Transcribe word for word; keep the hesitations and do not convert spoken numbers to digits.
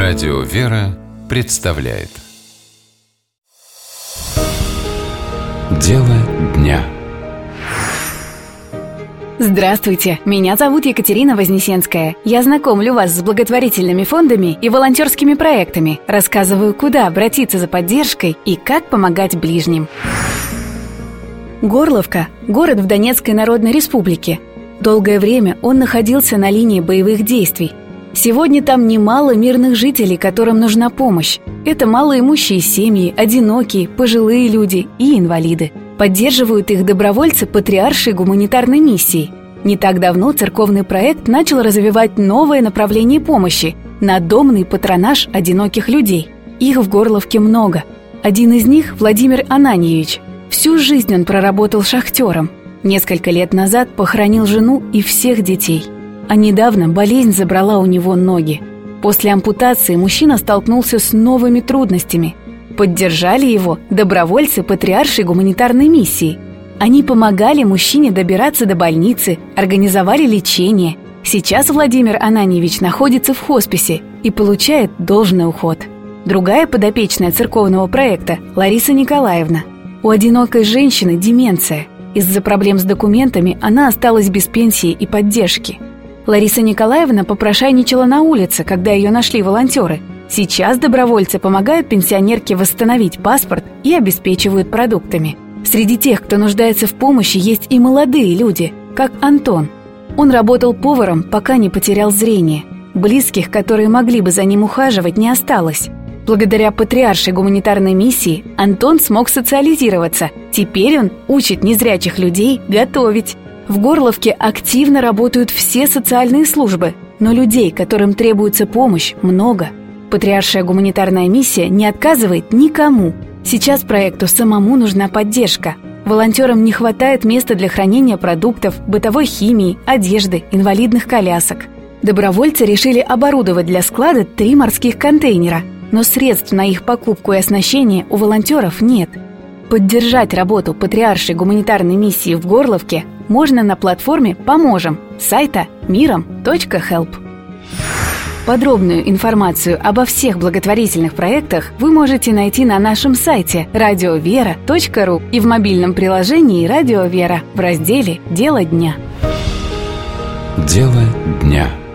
Радио «Вера» представляет Дело дня. Здравствуйте, меня зовут Екатерина Вознесенская. Я знакомлю вас с благотворительными фондами и волонтерскими проектами, рассказываю, куда обратиться за поддержкой и как помогать ближним. Горловка – город в Донецкой Народной Республике. Долгое время он находился на линии боевых действий. Сегодня там немало мирных жителей, которым нужна помощь. Это малоимущие семьи, одинокие, пожилые люди и инвалиды. Поддерживают их добровольцы патриаршей гуманитарной миссии. Не так давно церковный проект начал развивать новое направление помощи – надомный патронаж одиноких людей. Их в Горловке много. Один из них – Владимир Ананьевич. Всю жизнь он проработал шахтером. Несколько лет назад похоронил жену и всех детей. А недавно болезнь забрала у него ноги. После ампутации мужчина столкнулся с новыми трудностями. Поддержали его добровольцы патриаршей гуманитарной миссии. Они помогали мужчине добираться до больницы, организовали лечение. Сейчас Владимир Ананьевич находится в хосписе и получает должный уход. Другая подопечная церковного проекта – Лариса Николаевна. У одинокой женщины деменция. Из-за проблем с документами она осталась без пенсии и поддержки. Лариса Николаевна попрошайничала на улице, когда ее нашли волонтеры. Сейчас добровольцы помогают пенсионерке восстановить паспорт и обеспечивают продуктами. Среди тех, кто нуждается в помощи, есть и молодые люди, как Антон. Он работал поваром, пока не потерял зрение. Близких, которые могли бы за ним ухаживать, не осталось. Благодаря патриаршей гуманитарной миссии Антон смог социализироваться. Теперь он учит незрячих людей готовить. В Горловке активно работают все социальные службы, но людей, которым требуется помощь, много. Патриаршая гуманитарная миссия не отказывает никому. Сейчас проекту самому нужна поддержка. Волонтерам не хватает места для хранения продуктов, бытовой химии, одежды, инвалидных колясок. Добровольцы решили оборудовать для склада три морских контейнера, но средств на их покупку и оснащение у волонтеров нет. Поддержать работу патриаршей гуманитарной миссии в Горловке можно на платформе «Поможем» сайта миром точка хелп. Подробную информацию обо всех благотворительных проектах вы можете найти на нашем сайте радио вера точка ру и в мобильном приложении «Радио Вера» в разделе «Дело дня». Дело дня.